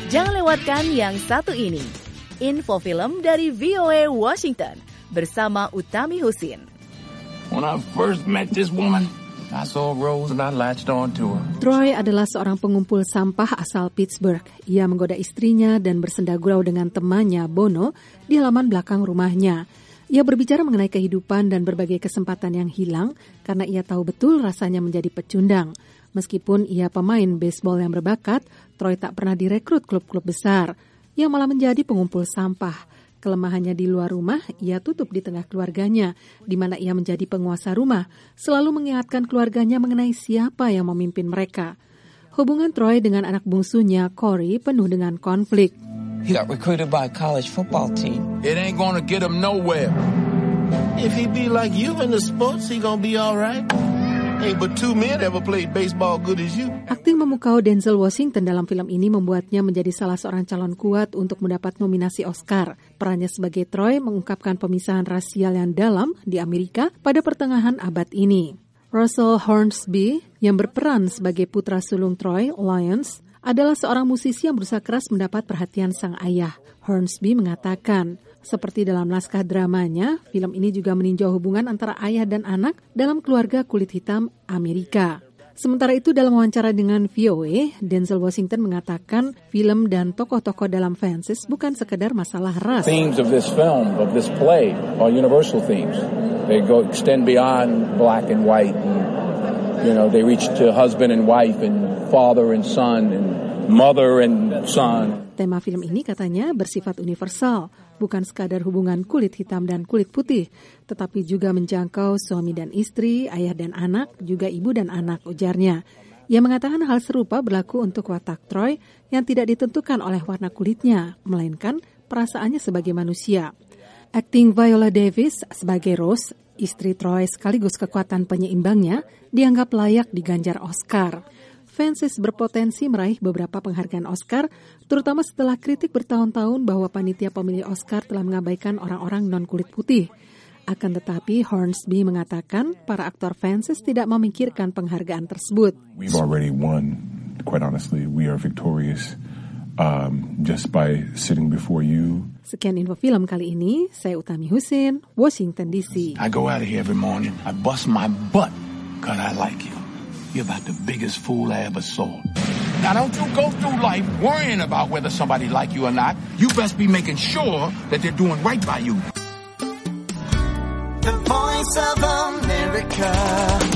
Jangan lewatkan yang satu ini. Info film dari VOA Washington bersama Utami Husin. When I first met this woman, I saw Rose and I latched on to her. Troy adalah seorang pengumpul sampah asal Pittsburgh. Ia menggoda istrinya dan bersenda gurau dengan temannya Bono di halaman belakang rumahnya. Ia berbicara mengenai kehidupan dan berbagai kesempatan yang hilang karena ia tahu betul rasanya menjadi pecundang. Meskipun ia pemain baseball yang berbakat, Troy tak pernah direkrut klub-klub besar. Ia malah menjadi pengumpul sampah. Kelemahannya di luar rumah, ia tutup di tengah keluarganya, di mana ia menjadi penguasa rumah, selalu mengingatkan keluarganya mengenai siapa yang memimpin mereka. Hubungan Troy dengan anak bungsunya, Corey, penuh dengan konflik. He got recruited by a college football team. It ain't gonna get him nowhere. If he be like you in the sports, he gonna be all right. Ain't but two men ever played baseball good as you. Akting memukau Denzel Washington dalam film ini membuatnya menjadi salah seorang calon kuat untuk mendapat nominasi Oscar. Perannya sebagai Troy mengungkapkan pemisahan rasial yang dalam di Amerika pada pertengahan abad ini. Russell Hornsby yang berperan sebagai putra sulung Troy, Lyons, adalah seorang musisi yang berusaha keras mendapat perhatian sang ayah. Hornsby mengatakan, seperti dalam naskah dramanya, film ini juga meninjau hubungan antara ayah dan anak dalam keluarga kulit hitam Amerika. Sementara itu dalam wawancara dengan VOA, Denzel Washington mengatakan film dan tokoh-tokoh dalam Fences bukan sekedar masalah ras. Themes of this film, of this play, are universal themes. They extend beyond black and white. And, they reach to husband and wife and father and son and mother and son. Tema film ini katanya bersifat universal, bukan sekadar hubungan kulit hitam dan kulit putih, tetapi juga menjangkau suami dan istri, ayah dan anak, juga ibu dan anak, ujarnya. Ia mengatakan hal serupa berlaku untuk watak Troy yang tidak ditentukan oleh warna kulitnya, melainkan perasaannya sebagai manusia. Akting Viola Davis sebagai Rose, istri Troy sekaligus kekuatan penyeimbangnya, dianggap layak diganjar Oscar. Fences berpotensi meraih beberapa penghargaan Oscar, terutama setelah kritik bertahun-tahun bahwa panitia pemilih Oscar telah mengabaikan orang-orang non-kulit putih. Akan tetapi, Hornsby mengatakan para aktor Fences tidak memikirkan penghargaan tersebut. We've already won, quite honestly. We are victorious just by sitting before you. Sekian info film kali ini, saya Utami Husin, Washington DC. I go out of here every morning, I bust my butt, because I like you. You're about the biggest fool I ever saw. Now don't you go through life worrying about whether somebody like you or not. You best be making sure that they're doing right by you. The Voice of America.